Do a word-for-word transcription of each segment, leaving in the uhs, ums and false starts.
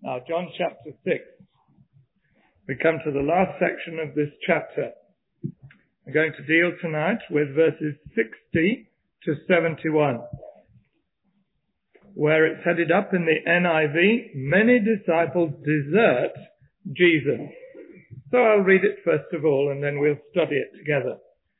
Now, John chapter six. We come to the last section of this chapter. We're going to deal tonight with verses sixty to seventy-one, where it's headed up in the N I V, many disciples desert Jesus. So I'll read it first of all, and then we'll study it together.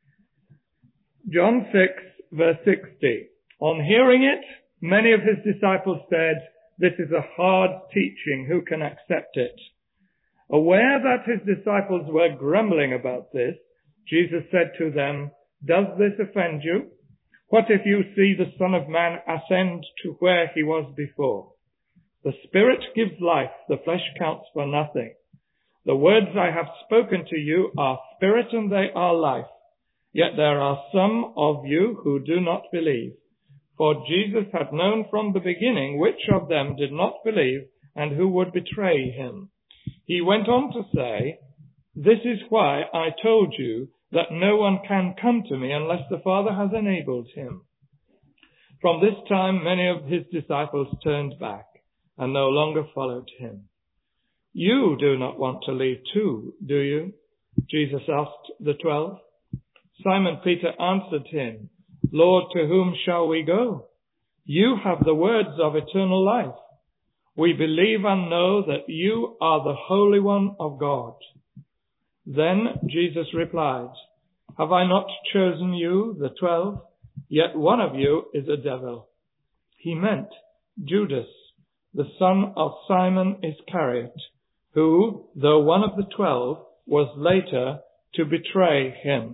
John six, verse sixty. On hearing it, many of his disciples said, "This is a hard teaching. Who can accept it?" Aware that his disciples were grumbling about this, Jesus said to them, "Does this offend you? What if you see the Son of Man ascend to where he was before? The Spirit gives life, the flesh counts for nothing. The words I have spoken to you are spirit and they are life. Yet there are some of you who do not believe." For Jesus had known from the beginning which of them did not believe and who would betray him. He went on to say, "This is why I told you that no one can come to me unless the Father has enabled him." From this time, many of his disciples turned back and no longer followed him. "You do not want to leave too, do you?" Jesus asked the twelve. Simon Peter answered him, "Lord, to whom shall we go? You have the words of eternal life. We believe and know that you are the Holy One of God." Then Jesus replied, "Have I not chosen you, the twelve? Yet one of you is a devil." He meant Judas, the son of Simon Iscariot, who, though one of the twelve, was later to betray him.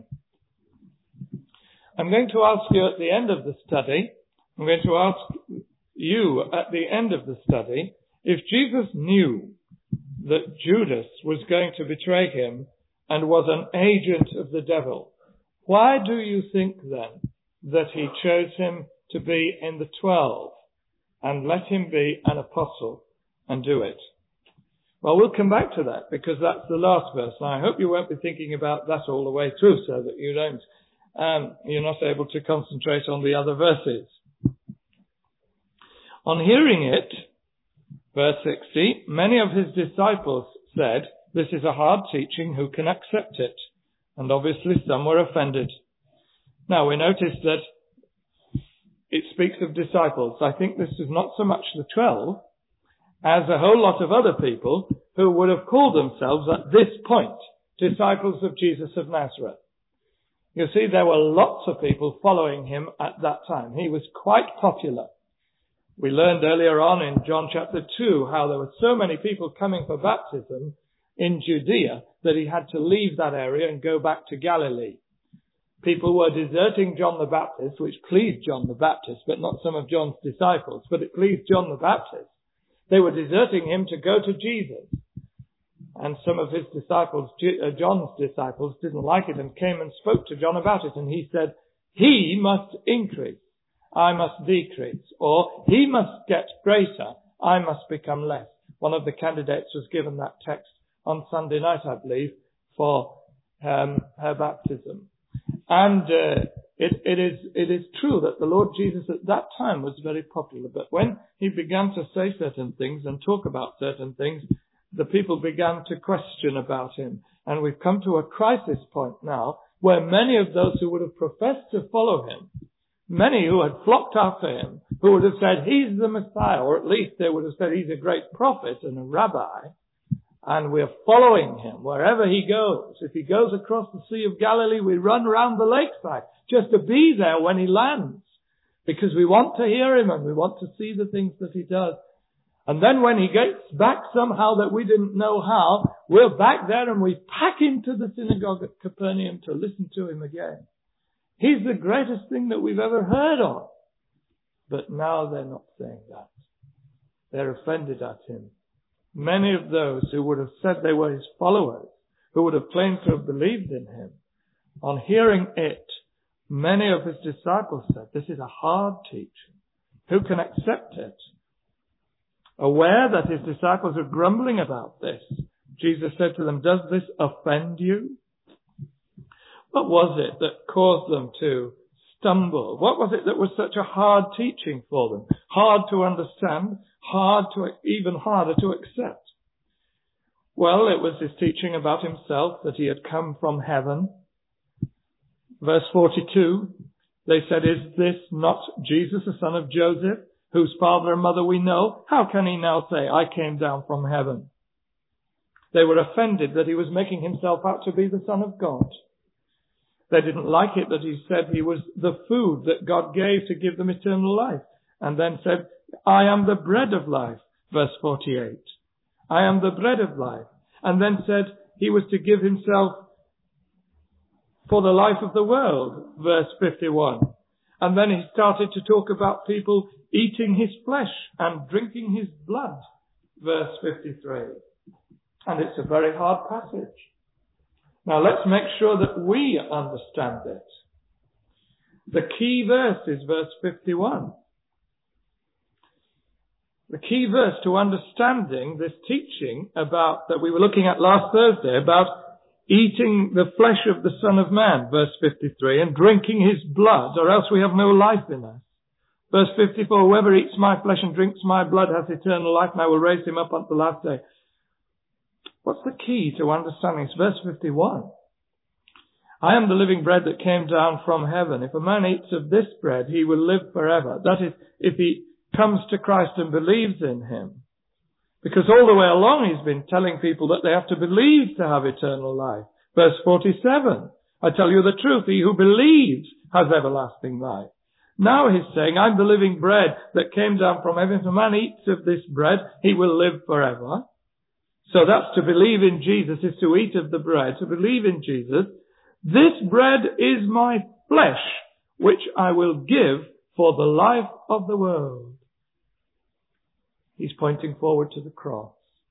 I'm going to ask you at the end of the study, I'm going to ask you at the end of the study, if Jesus knew that Judas was going to betray him and was an agent of the devil, why do you think then that he chose him to be in the twelve and let him be an apostle and do it? Well, we'll come back to that because that's the last verse. And I hope you won't be thinking about that all the way through so that you don't Um, you're not able to concentrate on the other verses. On hearing it, verse sixty, many of his disciples said, "This is a hard teaching. Who can accept it?" And obviously some were offended. Now we notice that it speaks of disciples. I think this is not so much the twelve as a whole lot of other people who would have called themselves at this point disciples of Jesus of Nazareth. You see, there were lots of people following him at that time. He was quite popular. We learned earlier on in John chapter two how there were so many people coming for baptism in Judea that he had to leave that area and go back to Galilee. People were deserting John the Baptist, which pleased John the Baptist, but not some of John's disciples, but it pleased John the Baptist. They were deserting him to go to Jesus. And some of his disciples, John's disciples, didn't like it and came and spoke to John about it. And he said, "He must increase, I must decrease." Or, "He must get greater, I must become less." One of the candidates was given that text on Sunday night, I believe, for um, her baptism. And uh, it, it is it is true that the Lord Jesus at that time was very popular. But when he began to say certain things and talk about certain things, the people began to question about him. And we've come to a crisis point now where many of those who would have professed to follow him, many who had flocked after him, who would have said, "He's the Messiah," or at least they would have said, "He's a great prophet and a rabbi, and we're following him wherever he goes. If he goes across the Sea of Galilee, we run round the lakeside just to be there when he lands, because we want to hear him and we want to see the things that he does. And then when he gets back somehow that we didn't know how, we're back there and we pack him to the synagogue at Capernaum to listen to him again. He's the greatest thing that we've ever heard of." But now they're not saying that. They're offended at him. Many of those who would have said they were his followers, who would have claimed to have believed in him, on hearing it, many of his disciples said, "This is a hard teaching. Who can accept it?" Aware that his disciples were grumbling about this, Jesus said to them, "Does this offend you?" What was it that caused them to stumble? What was it that was such a hard teaching for them? Hard to understand, hard to, even harder to accept. Well, it was his teaching about himself, that he had come from heaven. Verse forty-two, they said, "Is this not Jesus, the son of Joseph, whose father and mother we know? How can he now say, 'I came down from heaven'?" They were offended that he was making himself out to be the Son of God. They didn't like it that he said he was the food that God gave to give them eternal life. And then said, "I am the bread of life," verse forty-eight. "I am the bread of life." And then said he was to give himself for the life of the world, verse fifty-one. And then he started to talk about people eating his flesh and drinking his blood, verse fifty-three. And it's a very hard passage. Now let's make sure that we understand it. The key verse is verse fifty-one. The key verse to understanding this teaching about that we were looking at last Thursday about eating the flesh of the Son of Man, verse fifty-three, and drinking his blood, or else we have no life in us. Verse fifty-four, "Whoever eats my flesh and drinks my blood has eternal life, and I will raise him up on the last day." What's the key to understanding? It's verse fifty-one. "I am the living bread that came down from heaven. If a man eats of this bread, he will live forever." That is, if he comes to Christ and believes in him. Because all the way along he's been telling people that they have to believe to have eternal life. Verse forty-seven, "I tell you the truth, he who believes has everlasting life." Now he's saying, "I'm the living bread that came down from heaven. If a man eats of this bread, he will live forever." So that's to believe in Jesus, is to eat of the bread, to believe in Jesus. "This bread is my flesh, which I will give for the life of the world." He's pointing forward to the cross.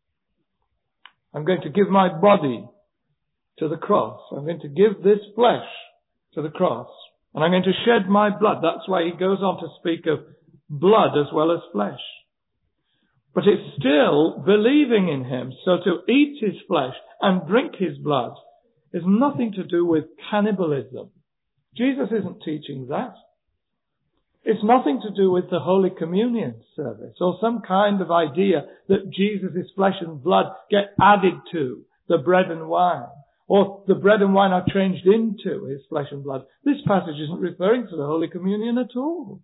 I'm going to give my body to the cross. I'm going to give this flesh to the cross. And I'm going to shed my blood. That's why he goes on to speak of blood as well as flesh. But it's still believing in him. So to eat his flesh and drink his blood is nothing to do with cannibalism. Jesus isn't teaching that. It's nothing to do with the Holy Communion service or some kind of idea that Jesus' flesh and blood get added to the bread and wine, or the bread and wine are changed into his flesh and blood. This passage isn't referring to the Holy Communion at all.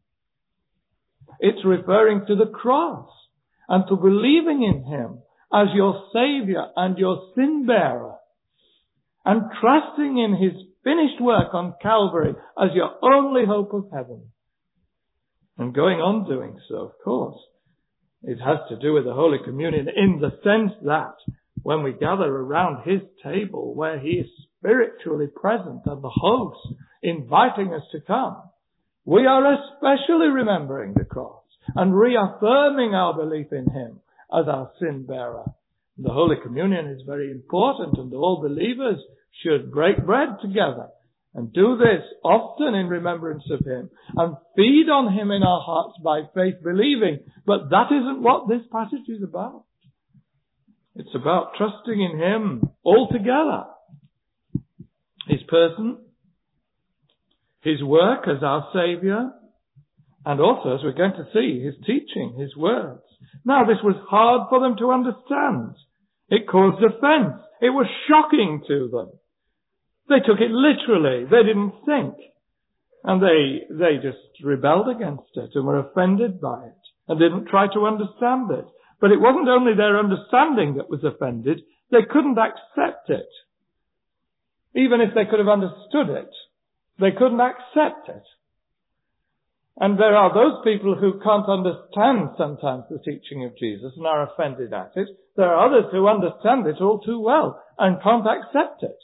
It's referring to the cross and to believing in him as your Saviour and your sin bearer, and trusting in his finished work on Calvary as your only hope of heaven. And going on doing so, of course, it has to do with the Holy Communion in the sense that when we gather around his table where he is spiritually present and the host inviting us to come, we are especially remembering the cross and reaffirming our belief in him as our sin bearer. The Holy Communion is very important, and all believers should break bread together and do this often in remembrance of him and feed on him in our hearts by faith believing. But that isn't what this passage is about. It's about trusting in him altogether. His person, his work as our Saviour, and also, as we're going to see, his teaching, his words. Now, this was hard for them to understand. It caused offence. It was shocking to them. They took it literally. They didn't think. And they, they just rebelled against it and were offended by it and didn't try to understand it. But it wasn't only their understanding that was offended. They couldn't accept it. Even if they could have understood it, they couldn't accept it. And there are those people who can't understand sometimes the teaching of Jesus and are offended at it. There are others who understand it all too well and can't accept it.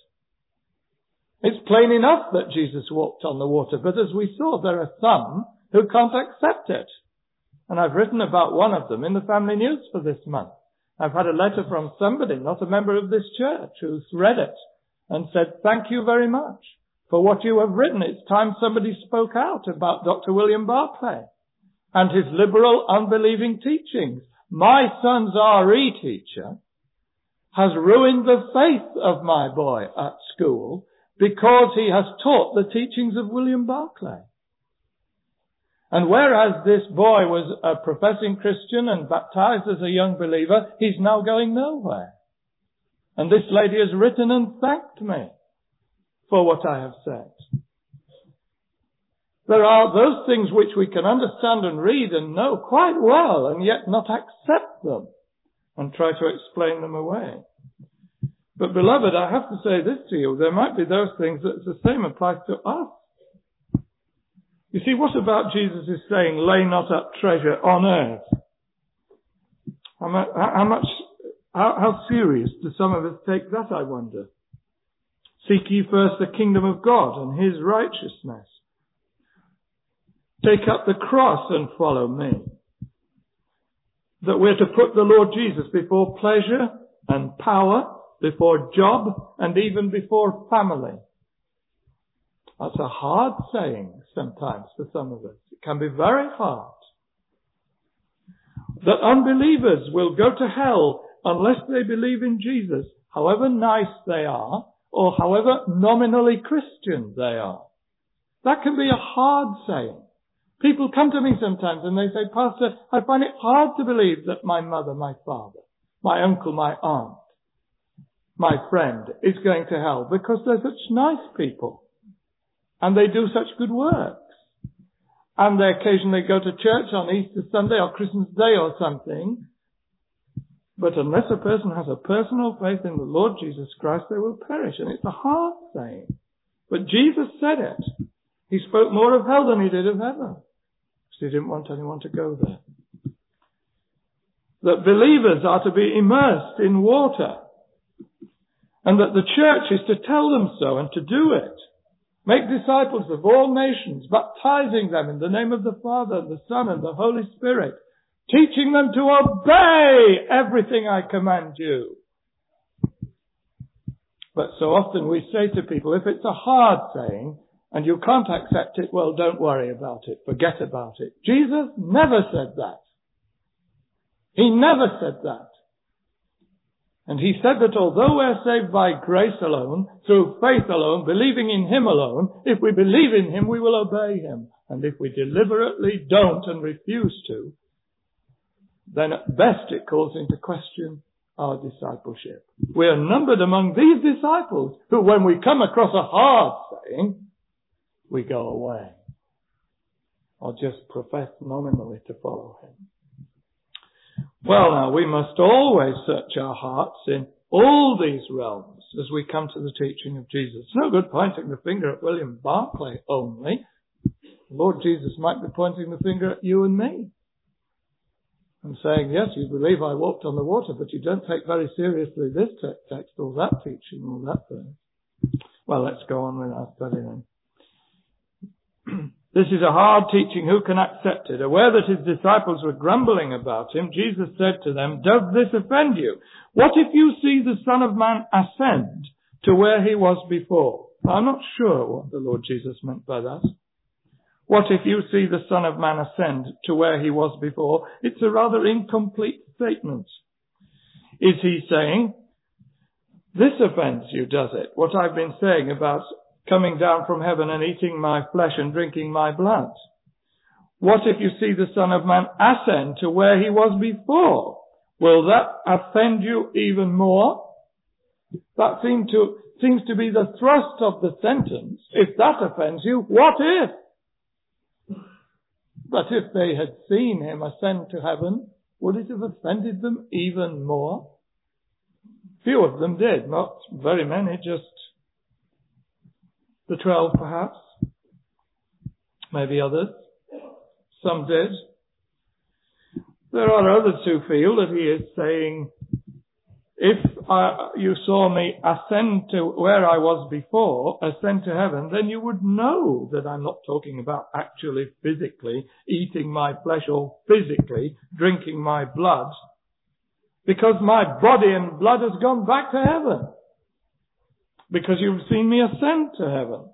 It's plain enough that Jesus walked on the water, but as we saw, there are some who can't accept it. And I've written about one of them in the Family News for this month. I've had a letter from somebody, not a member of this church, who's read it and said, "Thank you very much for what you have written. It's time somebody spoke out about Doctor William Barclay and his liberal, unbelieving teachings. My son's R E teacher has ruined the faith of my boy at school because he has taught the teachings of William Barclay." And whereas this boy was a professing Christian and baptized as a young believer, he's now going nowhere. And this lady has written and thanked me for what I have said. There are those things which we can understand and read and know quite well and yet not accept them and try to explain them away. But beloved, I have to say this to you. There might be those things that the same applies to us. You see, what about Jesus is saying, lay not up treasure on earth? How much, how, much how, how serious do some of us take that, I wonder? Seek ye first the kingdom of God and his righteousness. Take up the cross and follow me. That we're to put the Lord Jesus before pleasure and power, before job, and even before family. That's a hard saying sometimes for some of us. It can be very hard. That unbelievers will go to hell unless they believe in Jesus, however nice they are, or however nominally Christian they are. That can be a hard saying. People come to me sometimes and they say, Pastor, I find it hard to believe that my mother, my father, my uncle, my aunt, my friend is going to hell because they're such nice people. And they do such good works. And they occasionally go to church on Easter Sunday or Christmas Day or something. But unless a person has a personal faith in the Lord Jesus Christ, they will perish. And it's a hard saying. But Jesus said it. He spoke more of hell than he did of heaven. Because he didn't want anyone to go there. That believers are to be immersed in water. And that the church is to tell them so and to do it. Make disciples of all nations, baptizing them in the name of the Father, the Son, and the Holy Spirit, teaching them to obey everything I command you. But so often we say to people, if it's a hard saying, and you can't accept it, well, don't worry about it, forget about it. Jesus never said that. He never said that. And he said that although we're saved by grace alone, through faith alone, believing in him alone, if we believe in him, we will obey him. And if we deliberately don't and refuse to, then at best it calls into question our discipleship. We are numbered among these disciples who, when we come across a hard saying, we go away. Or just profess nominally to follow him. Well, now, we must always search our hearts in all these realms as we come to the teaching of Jesus. It's no good pointing the finger at William Barclay only. The Lord Jesus might be pointing the finger at you and me and saying, yes, you believe I walked on the water, but you don't take very seriously this text or that teaching or that thing. Well, let's go on with our study then. This is a hard teaching. Who can accept it? Aware that his disciples were grumbling about him, Jesus said to them, does this offend you? What if you see the Son of Man ascend to where he was before? Now, I'm not sure what the Lord Jesus meant by that. What if you see the Son of Man ascend to where he was before? It's a rather incomplete statement. Is he saying, this offends you, does it? What I've been saying about coming down from heaven and eating my flesh and drinking my blood. What if you see the Son of Man ascend to where he was before? Will that offend you even more? That seems to, seems to be the thrust of the sentence. If that offends you, what if? But if they had seen him ascend to heaven, would it have offended them even more? Few of them did, not very many, just the twelve perhaps, maybe others. Some did. There are others who feel that he is saying, if I, you saw me ascend to where I was before, ascend to heaven, then you would know that I'm not talking about actually physically eating my flesh or physically drinking my blood, because my body and blood has gone back to heaven. Because you've seen me ascend to heaven.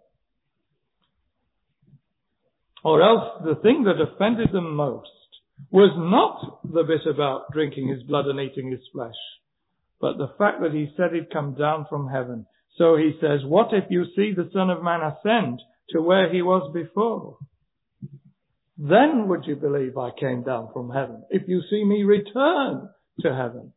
Or else the thing that offended them most was not the bit about drinking his blood and eating his flesh, but the fact that he said he'd come down from heaven. So he says, what if you see the Son of Man ascend to where he was before? then would you believe I came down from heaven, if you see me return to heaven.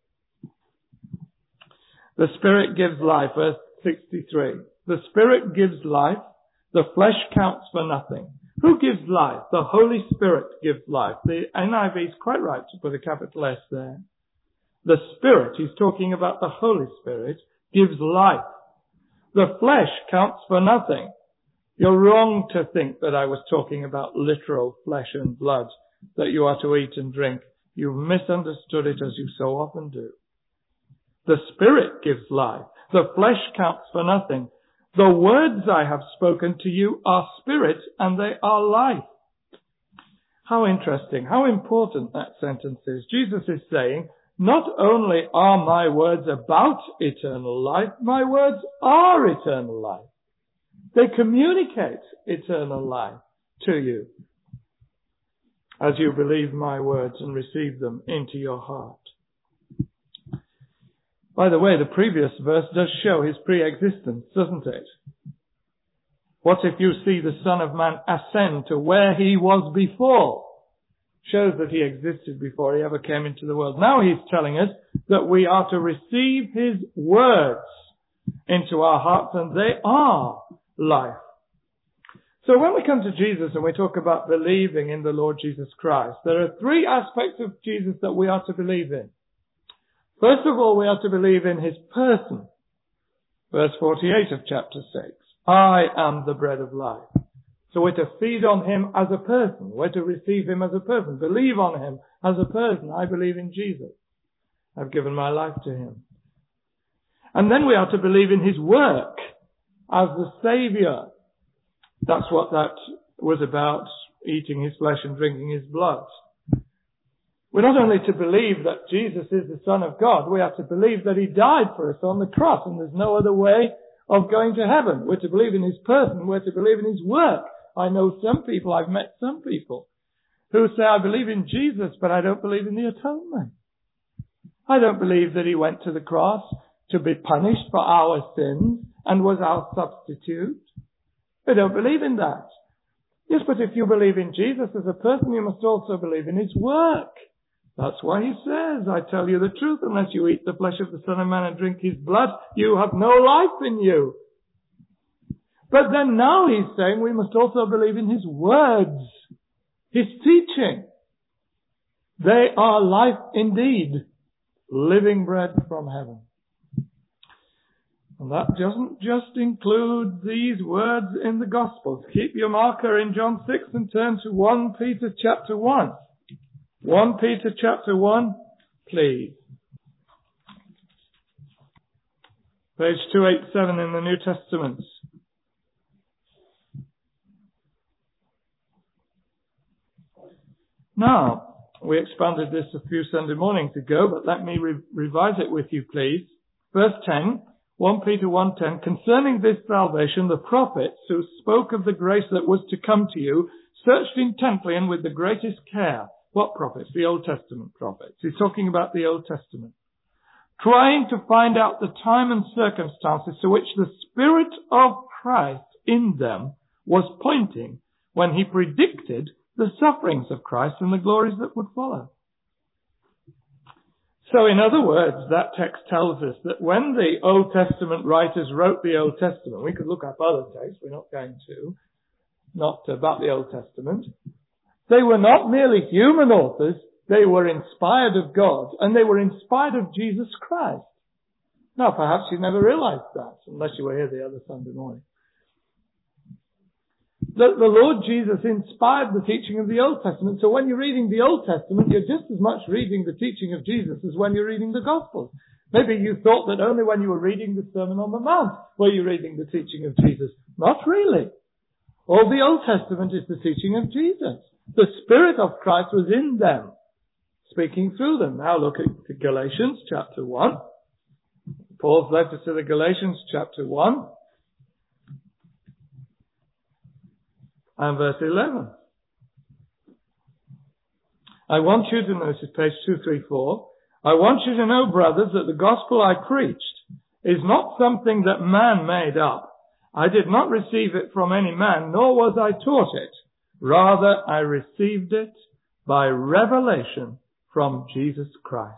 The Spirit gives life, verse sixty-three. The Spirit gives life, the flesh counts for nothing. Who gives life? The Holy Spirit gives life. The N I V is quite right to put a capital S there. The Spirit, he's talking about the Holy Spirit, gives life. The flesh counts for nothing. You're wrong to think that I was talking about literal flesh and blood that you are to eat and drink. You've misunderstood it, as you so often do. The Spirit gives life. The flesh counts for nothing. The words I have spoken to you are spirit and they are life. How interesting, how important that sentence is. Jesus is saying, not only are my words about eternal life, my words are eternal life. They communicate eternal life to you as you believe my words and receive them into your heart. By the way, the previous verse does show his pre-existence, doesn't it? What if you see the Son of Man ascend to where he was before? Shows that he existed before he ever came into the world. Now he's telling us that we are to receive his words into our hearts, and they are life. So when we come to Jesus and we talk about believing in the Lord Jesus Christ, there are three aspects of Jesus that we are to believe in. First of all, we are to believe in his person. Verse forty-eight of chapter six. I am the bread of life. So we're to feed on him as a person. We're to receive him as a person. Believe on him as a person. I believe in Jesus. I've given my life to him. And then we are to believe in his work as the Saviour. That's what that was about, eating his flesh and drinking his blood. We're not only to believe that Jesus is the Son of God, we are to believe that he died for us on the cross, and there's no other way of going to heaven. We're to believe in his person, we're to believe in his work. I know some people, I've met some people, who say, I believe in Jesus, but I don't believe in the atonement. I don't believe that he went to the cross to be punished for our sins and was our substitute. I don't believe in that. Yes, but if you believe in Jesus as a person, you must also believe in his work. That's why he says, I tell you the truth, unless you eat the flesh of the Son of Man and drink his blood, you have no life in you. But then now he's saying we must also believe in his words, his teaching. They are life indeed, living bread from heaven. And that doesn't just include these words in the Gospels. Keep your marker in John six and turn to First Peter chapter one. First Peter chapter one, please. Page two eighty-seven in the New Testament. Now, we expanded this a few Sunday mornings ago, but let me re- revise it with you, please. Verse ten, First Peter one ten, concerning this salvation, the prophets who spoke of the grace that was to come to you searched intently and with the greatest care. What prophets? The Old Testament prophets. He's talking about the Old Testament. Trying to find out the time and circumstances to which the Spirit of Christ in them was pointing when he predicted the sufferings of Christ and the glories that would follow. So in other words, that text tells us that when the Old Testament writers wrote the Old Testament, we could look up other texts, we're not going to, not about the Old Testament, they were not merely human authors, they were inspired of God, and they were inspired of Jesus Christ. Now perhaps you never realized that, unless you were here the other Sunday morning. The, the Lord Jesus inspired the teaching of the Old Testament. So when you're reading the Old Testament, you're just as much reading the teaching of Jesus as when you're reading the Gospels. Maybe you thought that only when you were reading the Sermon on the Mount were you reading the teaching of Jesus. Not really. All the Old Testament is the teaching of Jesus. The Spirit of Christ was in them, speaking through them. Now look at Galatians chapter one. Paul's letter to the Galatians chapter one. And verse eleven. I want you to notice page two thirty-four. I want you to know, brothers, that the gospel I preached is not something that man made up. I did not receive it from any man, nor was I taught it, Rather, I received it by revelation from Jesus Christ.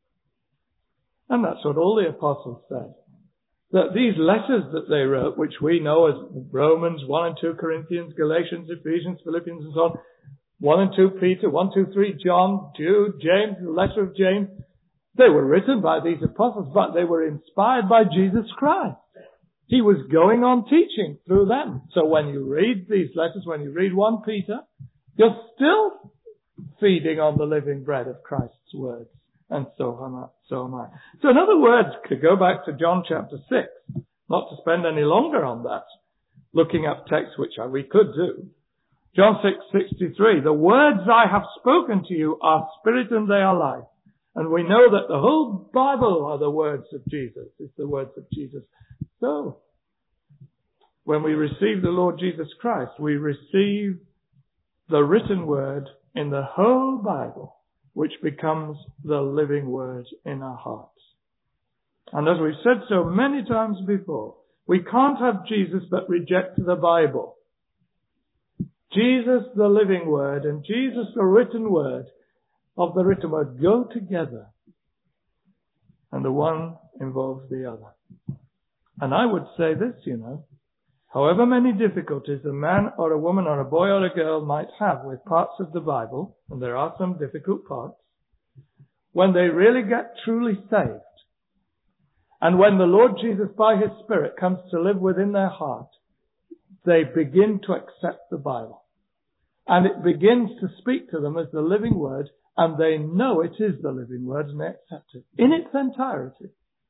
And that's what all the apostles said. That these letters that they wrote, which we know as Romans, one and two Corinthians, Galatians, Ephesians, Philippians and so on, one and two Peter, one, two, three John, Jude, James, the letter of James, they were written by these apostles, but they were inspired by Jesus Christ. He was going on teaching through them. So when you read these letters, when you read First Peter, you're still feeding on the living bread of Christ's words. And so am I. So am I. So in other words, to go back to John chapter six, not to spend any longer on that, looking up texts, which we could do. John six sixty-three, the words I have spoken to you are spirit and they are life. And we know that the whole Bible are the words of Jesus. It's the words of Jesus. So, when we receive the Lord Jesus Christ, we receive the written word in the whole Bible, which becomes the living word in our hearts. And as we've said so many times before, we can't have Jesus but reject the Bible. Jesus, the living word, and Jesus, the written word, of the written word go together. And the one involves the other. And I would say this, you know, however many difficulties a man or a woman or a boy or a girl might have with parts of the Bible, and there are some difficult parts, when they really get truly saved, and when the Lord Jesus by His Spirit comes to live within their heart, they begin to accept the Bible. And it begins to speak to them as the living word, and they know it is the living word and they accept it in its entirety.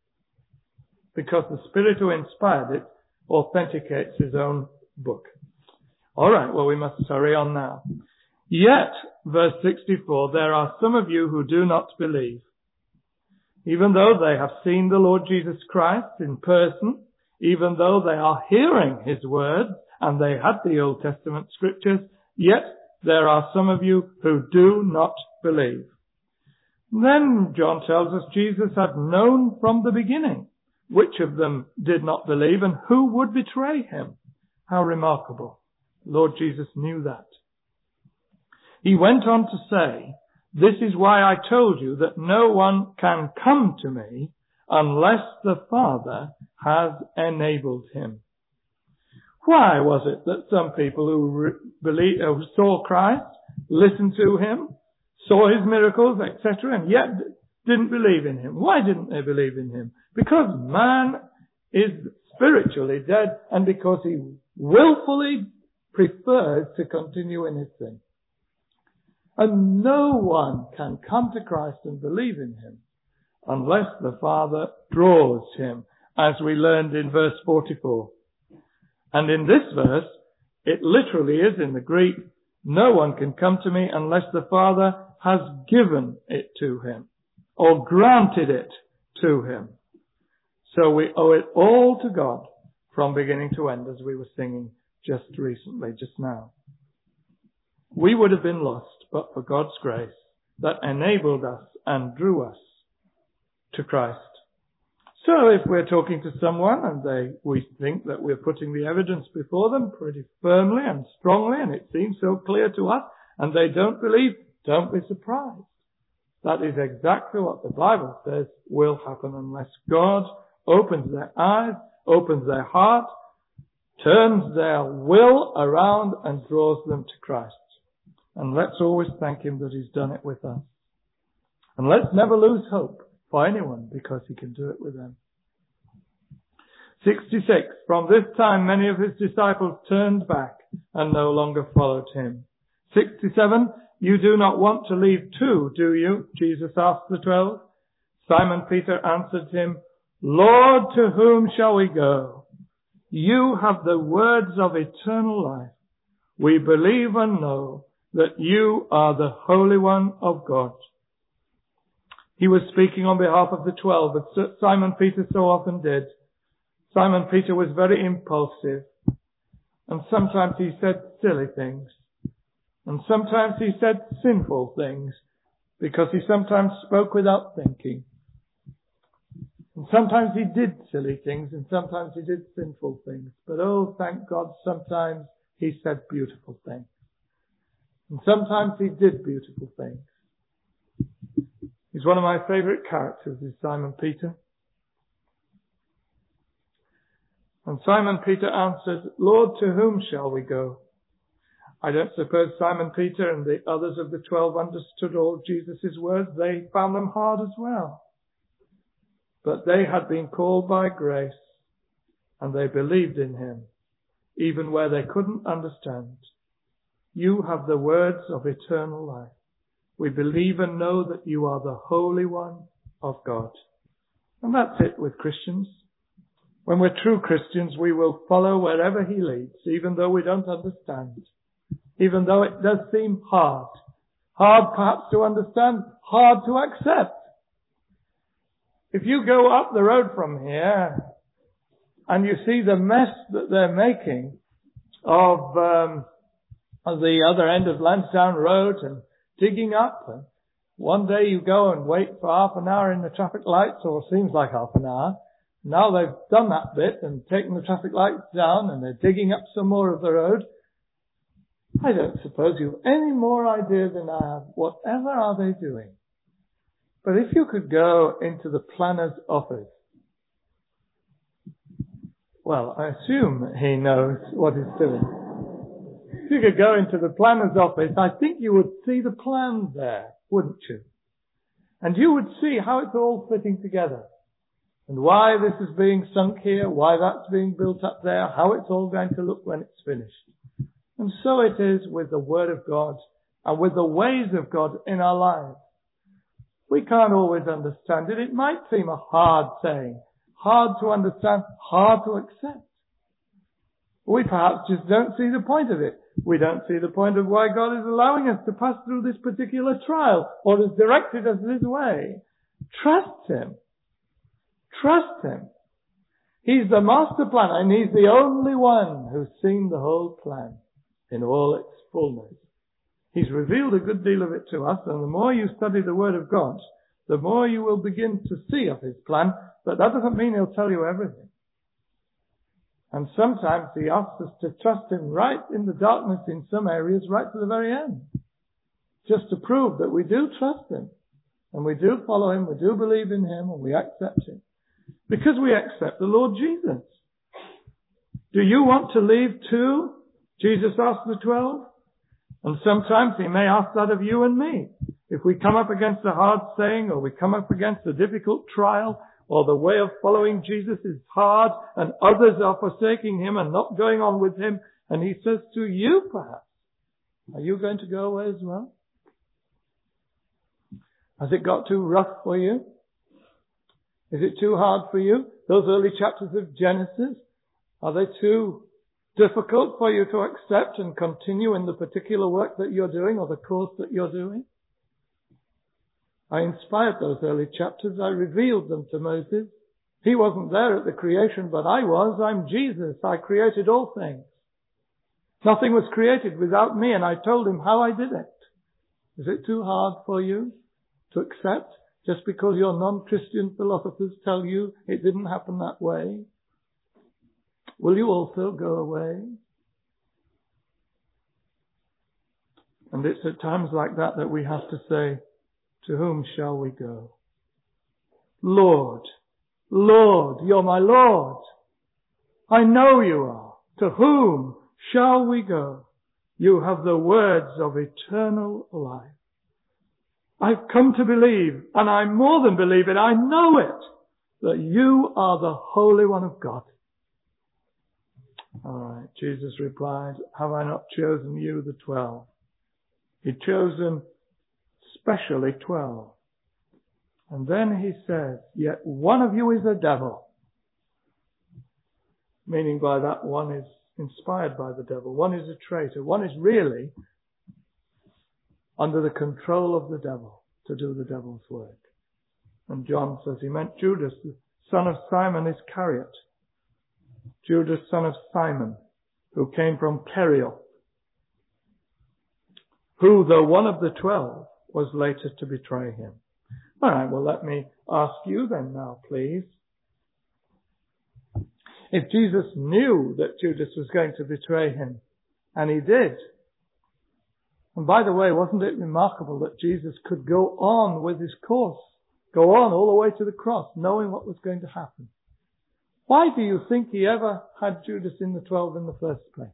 Because the Spirit who inspired it authenticates His own book. Alright, well we must hurry on now. Yet, verse sixty-four, there are some of you who do not believe. Even though they have seen the Lord Jesus Christ in person, even though they are hearing His words, and they had the Old Testament scriptures, yet there are some of you who do not believe. Then John tells us Jesus had known from the beginning which of them did not believe and who would betray Him. How remarkable. Lord Jesus knew that. He went on to say, this is why I told you that no one can come to me unless the Father has enabled him. Why was it that some people who re- believe, uh, saw Christ, listened to Him, saw His miracles, et cetera, and yet didn't believe in Him? Why didn't they believe in Him? Because man is spiritually dead and because he willfully prefers to continue in his sin. And no one can come to Christ and believe in Him unless the Father draws him, as we learned in verse forty-four. And in this verse, it literally is in the Greek, no one can come to me unless the Father has given it to him or granted it to him. So we owe it all to God from beginning to end, as we were singing just recently, just now. We would have been lost but for God's grace that enabled us and drew us to Christ. So if we're talking to someone and they, we think that we're putting the evidence before them pretty firmly and strongly and it seems so clear to us and they don't believe, don't be surprised. That is exactly what the Bible says will happen unless God opens their eyes, opens their heart, turns their will around and draws them to Christ. And let's always thank Him that He's done it with us. And let's never lose hope for anyone because He can do it with them. sixty-six. From this time many of His disciples turned back and no longer followed Him. sixty-seven. You do not want to leave too, do you? Jesus asked the twelve. Simon Peter answered Him, Lord, to whom shall we go? You have the words of eternal life. We believe and know that you are the Holy One of God. He was speaking on behalf of the twelve, as Simon Peter so often did. Simon Peter was very impulsive, and sometimes he said silly things, and sometimes he said sinful things, because he sometimes spoke without thinking. And sometimes he did silly things, and sometimes he did sinful things. But oh, thank God, sometimes he said beautiful things. And sometimes he did beautiful things. He's one of my favourite characters, is Simon Peter. And Simon Peter answered, Lord, to whom shall we go? I don't suppose Simon Peter and the others of the twelve understood all Jesus' words. They found them hard as well. But they had been called by grace, and they believed in him, even where they couldn't understand. You have the words of eternal life. We believe and know that you are the Holy One of God. And that's it with Christians. When we're true Christians, we will follow wherever he leads, even though we don't understand. Even though it does seem hard. Hard perhaps to understand, hard to accept. If you go up the road from here and you see the mess that they're making of, um, of the other end of Lansdowne Road and digging up, and one day you go and wait for half an hour in the traffic lights, or seems like half an hour. Now they've done that bit and taken the traffic lights down and they're digging up some more of the road. I don't suppose you've any more idea than I have. Whatever are they doing? But if you could go into the planner's office, well, I assume he knows what he's doing. If you could go into the planner's office, I think you would see the plan there, wouldn't you? And you would see how it's all fitting together. And why this is being sunk here, why that's being built up there, how it's all going to look when it's finished. And so it is with the Word of God and with the ways of God in our lives. We can't always understand it. It might seem a hard saying, hard to understand, hard to accept. We perhaps just don't see the point of it. We don't see the point of why God is allowing us to pass through this particular trial or has directed us this way. Trust him. Trust him. He's the master planner and he's the only one who's seen the whole plan in all its fullness. He's revealed a good deal of it to us, and the more you study the Word of God, the more you will begin to see of his plan, but that doesn't mean he'll tell you everything. And sometimes he asks us to trust him right in the darkness in some areas, right to the very end, just to prove that we do trust him, and we do follow him, we do believe in him, and we accept him. Because we accept the Lord Jesus. Do you want to leave too? Jesus asked the twelve. And sometimes he may ask that of you and me. If we come up against a hard saying, or we come up against a difficult trial, or the way of following Jesus is hard, and others are forsaking him and not going on with him, and he says to you perhaps, are you going to go away as well? Has it got too rough for you? Is it too hard for you? Those early chapters of Genesis, are they too difficult for you to accept and continue in the particular work that you're doing or the course that you're doing? I inspired those early chapters. I revealed them to Moses. He wasn't there at the creation, but I was. I'm Jesus. I created all things. Nothing was created without me, and I told him how I did it. Is it too hard for you to accept just because your non-Christian philosophers tell you it didn't happen that way? Will you also go away? And it's at times like that that we have to say, to whom shall we go? Lord, Lord, you're my Lord. I know you are. To whom shall we go? You have the words of eternal life. I've come to believe, and I more than believe it, I know it, that you are the Holy One of God. All right, Jesus replied, have I not chosen you, the twelve? He'd chosen specially twelve. And then he says, yet one of you is a devil. Meaning by that, one is inspired by the devil. One is a traitor. One is really under the control of the devil to do the devil's work. And John says he meant Judas, the son of Simon Iscariot. Judas, son of Simon, who came from Kerioth, who, though one of the twelve, was later to betray him. All right, well, let me ask you then now, please. If Jesus knew that Judas was going to betray him, and he did, And by the way, wasn't it remarkable that Jesus could go on with his course, go on all the way to the cross, knowing what was going to happen? Why do you think he ever had Judas in the twelve in the first place?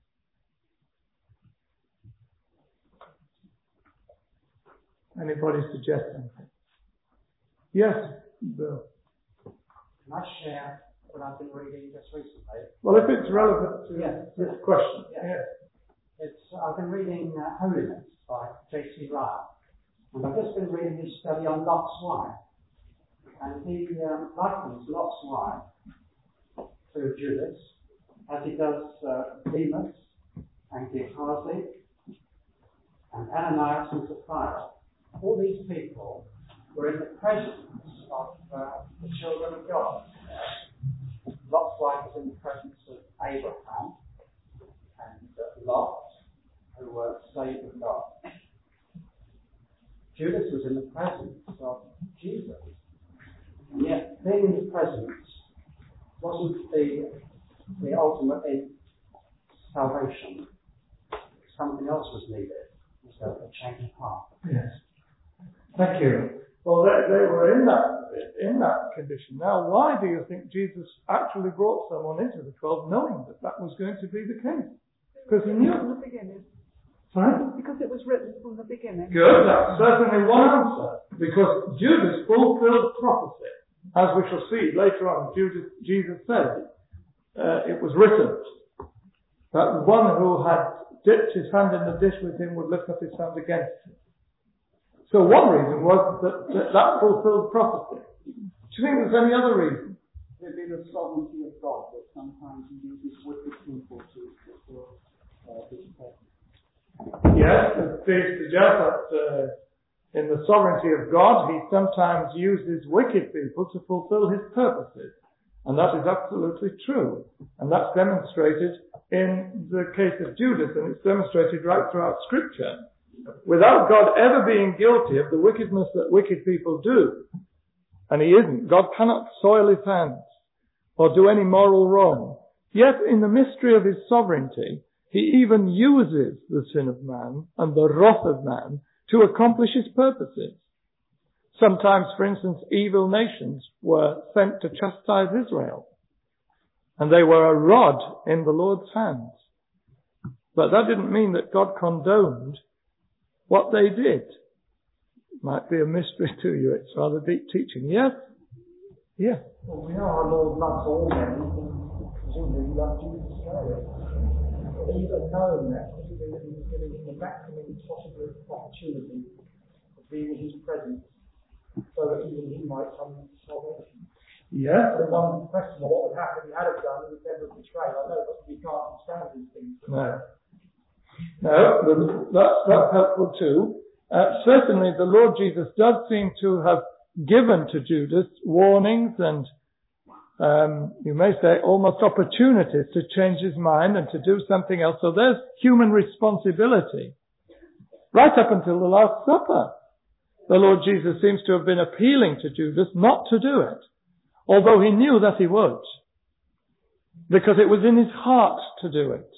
Anybody suggest anything? Yes, Bill. Can I share what I've been reading just recently? Well, if it's relevant to yes, this yes, question. yes. Yes. It's, I've been reading uh, Holiness by J C Ryle. And I've just been reading his study on Lot's wife. And he um, likens Lot's wife to Judas, as he does uh, Demas and Gehazi and Ananias and Sapphira. All these people were in the presence of uh, the children of God. Lot's wife was in the presence of Abraham and uh, Lot, who were saved of God. Judas was in the presence of Jesus. And yet, being in the presence wasn't the, the ultimate in salvation. Something else was needed. It was a, a change of heart. Yes. Thank you. Well, they, they were in that in that condition. Now, why do you think Jesus actually brought someone into the twelve, knowing that that was going to be the case? Because he knew. From the beginning. Sorry? Because it was written from the beginning. Good. That's certainly one answer. Because Judas fulfilled prophecy, as we shall see later on. Judas, Jesus said, uh, it was written that one who had dipped his hand in the dish with him would lift up his hand against him. So one reason was that that, that fulfilled prophecy. Do you think there's any other reason? It'd be the sovereignty of God that sometimes he uses wicked people to fulfill uh, his purpose. Yes, it suggests that uh, in the sovereignty of God, he sometimes uses wicked people to fulfill his purposes. And that is absolutely true. And that's demonstrated in the case of Judas, and it's demonstrated right throughout Scripture. Without God ever being guilty of the wickedness that wicked people do, and he isn't, God cannot soil his hands or do any moral wrong. Yet in the mystery of his sovereignty, he even uses the sin of man and the wrath of man to accomplish his purposes. Sometimes, for instance, evil nations were sent to chastise Israel, and they were a rod in the Lord's hands. But that didn't mean that God condoned what they did. Might be a mystery to you. It's rather deep teaching. Yes? Yes. Well, we know our Lord loves all men, and presumably he loved Judas Iscariot. Even knowing that, presumably he was giving him the maximum possible opportunity of being in his presence, so that even he might come to salvation. Yes. The one question of what would happen if he had have done, he was never betrayed. I know, but we can't understand these things. No. No, that's, that's helpful too. Uh, certainly the Lord Jesus does seem to have given to Judas warnings and, um, you may say, almost opportunities to change his mind and to do something else. So there's human responsibility. Right up until the Last Supper, the Lord Jesus seems to have been appealing to Judas not to do it, although he knew that he would, because it was in his heart to do it.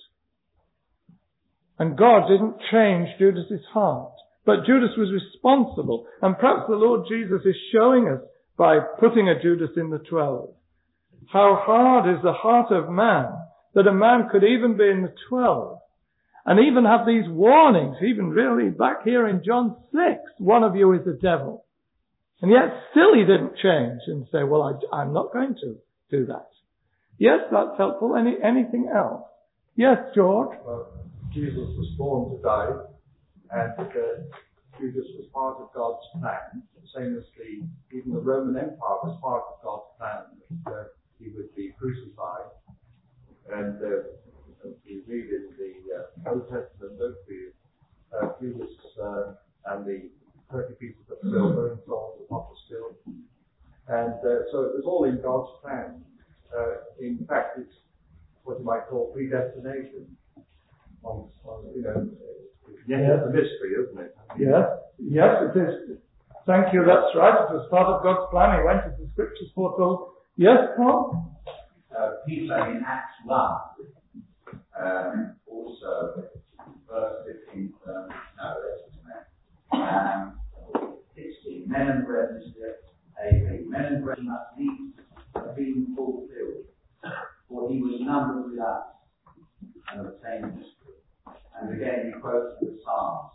And God didn't change Judas's heart. But Judas was responsible. And perhaps the Lord Jesus is showing us, by putting a Judas in the twelve, how hard is the heart of man, that a man could even be in the twelve, and even have these warnings, even really back here in John six, one of you is the devil. And yet still he didn't change and say, well, I, I'm not going to do that. Yes, that's helpful. Any, anything else? Yes, George? Well, Jesus was born to die, and uh, Judas was part of God's plan, same as the, even the Roman Empire was part of God's plan, that uh, he would be crucified. And uh, as we read in the uh, Old Testament, don't we, uh, Judas uh, and the thirty pieces of silver and so on, the pot of silver. And uh, so it was all in God's plan. Uh, in fact, it's what you might call predestination. On, on, you know, yes, it's a mystery, isn't it? Yes, yes, it is. Thank you, that's right. It was part of God's plan. He went as the scriptures foretold. Yes, Paul? Uh, Peter in Acts one um, also verse fifteen, um, no, that's just um, sixteen. Men and brethren, A B. Men and brethren must needs have been fulfilled, for he was numbered with us and obtained this. And again, he quotes the Psalms.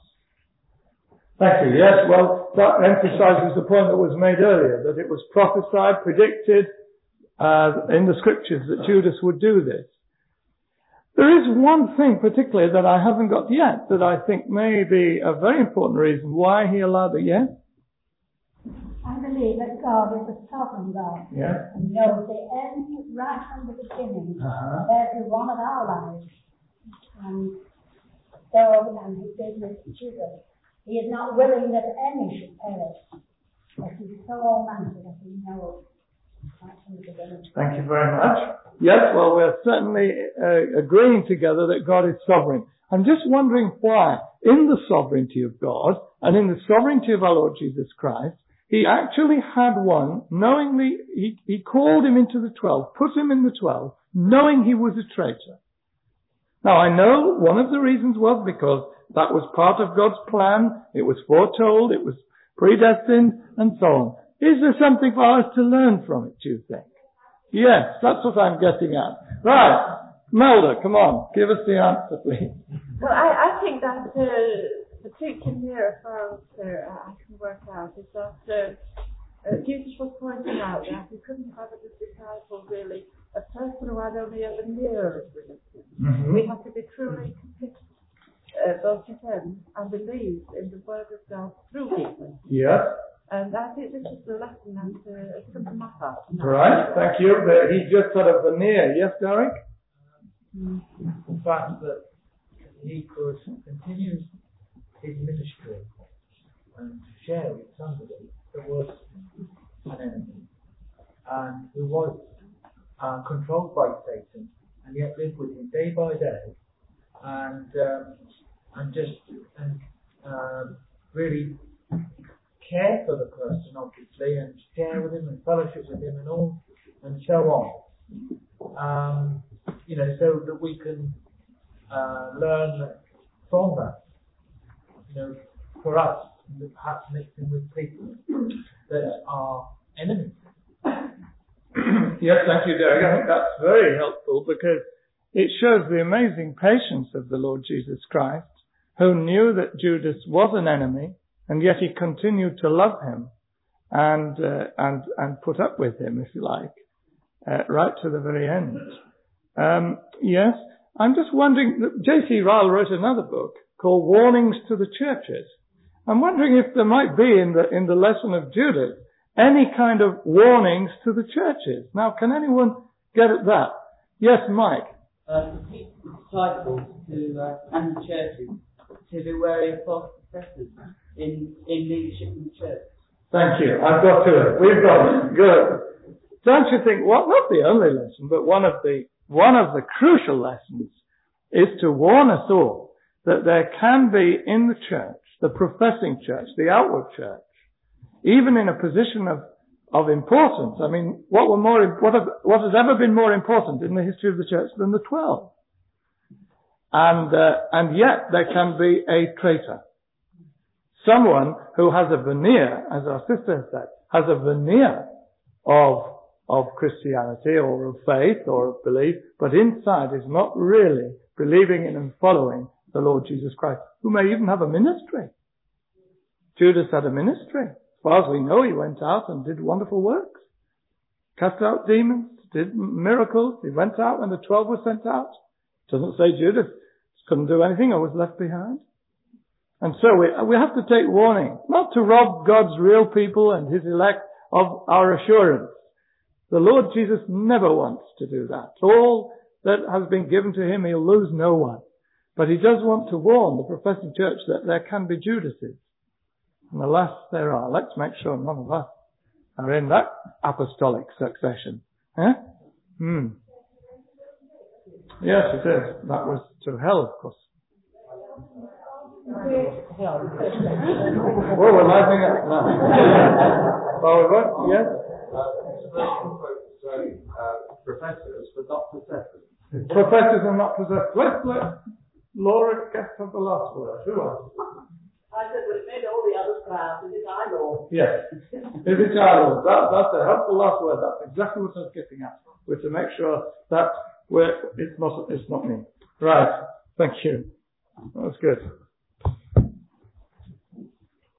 Thank you. Yes, well, that emphasizes the point that was made earlier, that it was prophesied, predicted uh, in the scriptures that Judas would do this. There is one thing particularly that I haven't got yet that I think may be a very important reason why he allowed it yet. I believe that God is a sovereign God. Yeah. And knows the end right from the beginning Uh-huh. of every one of our lives. And so, and he did this to Judas. He is not willing that any should perish, but he's so almighty that he knows right from the beginning. Thank you very much. Yes, well, we're certainly uh, agreeing together that God is sovereign. I'm just wondering why, in the sovereignty of God and in the sovereignty of our Lord Jesus Christ, he actually had one, knowingly, he, he called him into the twelve, put him in the twelve, knowing he was a traitor. Now, I know one of the reasons was because that was part of God's plan, it was foretold, it was predestined, and so on. Is there something for us to learn from it, do you think? Yes, that's what I'm getting at. Right, Melda, come on, give us the answer, please. Well, I, I think that uh, the teaching here, as far as uh, I can work out, is that uh, uh, Jesus was pointing out that he couldn't have a disciple really, a person who had only a veneer of religion. Mm-hmm. We have to be truly committed, uh, both to him and believe in the word of God through him. Yes. And I think this is the lesson that uh, it's come to my heart. Right, thank you. But he just had a veneer. Yes, Derek? Mm. The fact that he could continue his ministry and share with somebody that was an enemy and who was uh, controlled by Satan and yet lived with him day by day and um, and just and um, really care for the person, obviously, and share with him and fellowship with him and all, and so on. Um, you know, so that we can uh, learn from that. You know, for us, perhaps mixing with people that are enemies. Yes, thank you, Derek. I think that's very helpful because it shows the amazing patience of the Lord Jesus Christ, who knew that Judas was an enemy, and yet he continued to love him and uh, and and put up with him, if you like, uh, right to the very end. Um, yes, I'm just wondering, J C Ryle wrote another book called Warnings to the Churches. I'm wondering if there might be in the in the lesson of Judas any kind of warnings to the churches. Now, can anyone get at that? Yes, Mike. Uh, to teach the disciples to, uh, and the churches to be wary of false professors in, in leadership in the church. Thank you. I've got to it. We've got it. Good. Don't you think, well, not the only lesson, but one of the, one of the crucial lessons is to warn us all that there can be in the church, the professing church, the outward church, even in a position of, of importance. I mean, what were more, what, have, what has ever been more important in the history of the church than the twelve? And, uh, and yet there can be a traitor. Someone who has a veneer, as our sister has said, has a veneer of, of Christianity or of faith or of belief, but inside is not really believing in and following the Lord Jesus Christ, who may even have a ministry. Judas had a ministry. As far as we know, he went out and did wonderful works. Cast out demons, did miracles. He went out when the twelve were sent out. Doesn't say Judas couldn't do anything or was left behind. And so we, we have to take warning, not to rob God's real people and his elect of our assurance. The Lord Jesus never wants to do that. All that has been given to him, he'll lose no one. But he does want to warn the professing church that there can be Judases. And alas, there are. Let's make sure none of us are in that apostolic succession. Eh? Hmm. Yes, it is. That was to hell, of course. Well, we're livening up now. Well, what? Yes? Uh, professors, but not possessors. Professors are not possessed. Let's, let's, Laura gets to have the last word. Who else? I said, well, it made all the others proud. It is I, Lord. Yes. Is it our Lord? That, that's a helpful last word. That's exactly what I was getting at. We're to make sure that we're, it's not, it's not me. Right. Thank you. That was good.